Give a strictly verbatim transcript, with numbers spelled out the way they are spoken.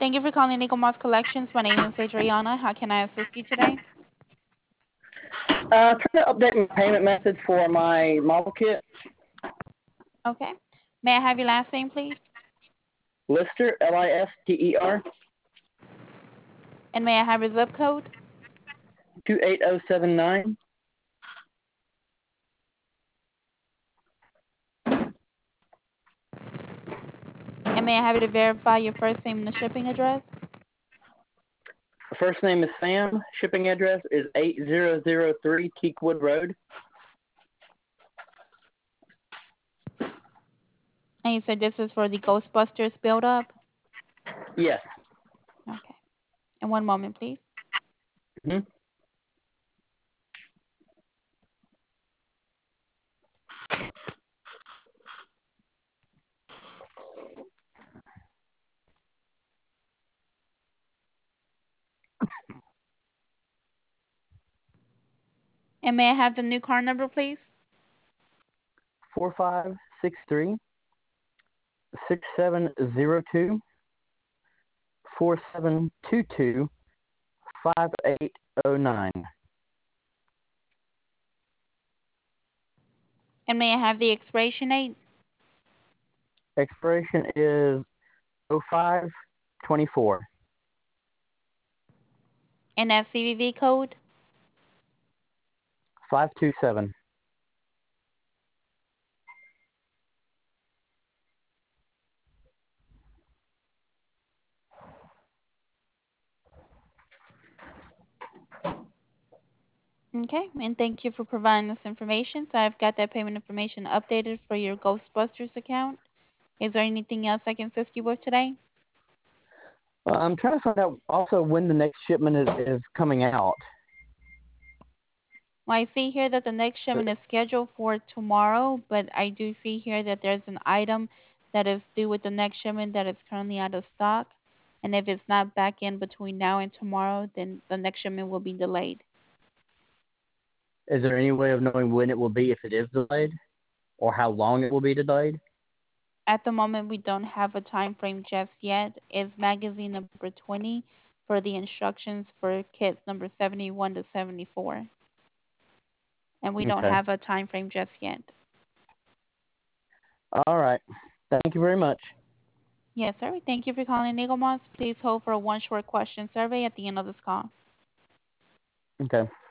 Thank you for calling Eagle Moss Collections. My name is Adriana. How can I assist you today? Uh, trying to update my payment method for my model kit. Okay. May I have your last name, please? Lister, L I S T E R. And may I have your zip code? two eight zero seven nine. And may I have you to verify your first name and the shipping address? First name is Sam. Shipping address is eight zero zero three Teakwood Road. And you said this is for the Ghostbusters build-up? Yes. Okay. And one moment, please. hmm And may I have the new card number, please? Four five six three six seven zero two four seven two two five eight zero nine. And may I have the expiration date? Expiration is oh five twenty-four. And that C V V code? five two seven. Okay. And thank you for providing this information. So I've got that payment information updated for your Ghostbusters account. Is there anything else I can assist you with today? Uh, I'm trying to find out also when the next shipment is, is coming out. Well, I see here that the next shipment is scheduled for tomorrow, but I do see here that there's an item that is due with the next shipment that is currently out of stock. And if it's not back in between now and tomorrow, then the next shipment will be delayed. Is there any way of knowing when it will be if it is delayed, or how long it will be delayed? At the moment, we don't have a time frame just yet. It's magazine number twenty for the instructions for kits number seventy-one to seventy-four. And we don't Okay. have a time frame just yet. All right. Thank you very much. Yes, sir. Thank you for calling Eagle Moss. Please hold for a one short question survey at the end of this call. Okay.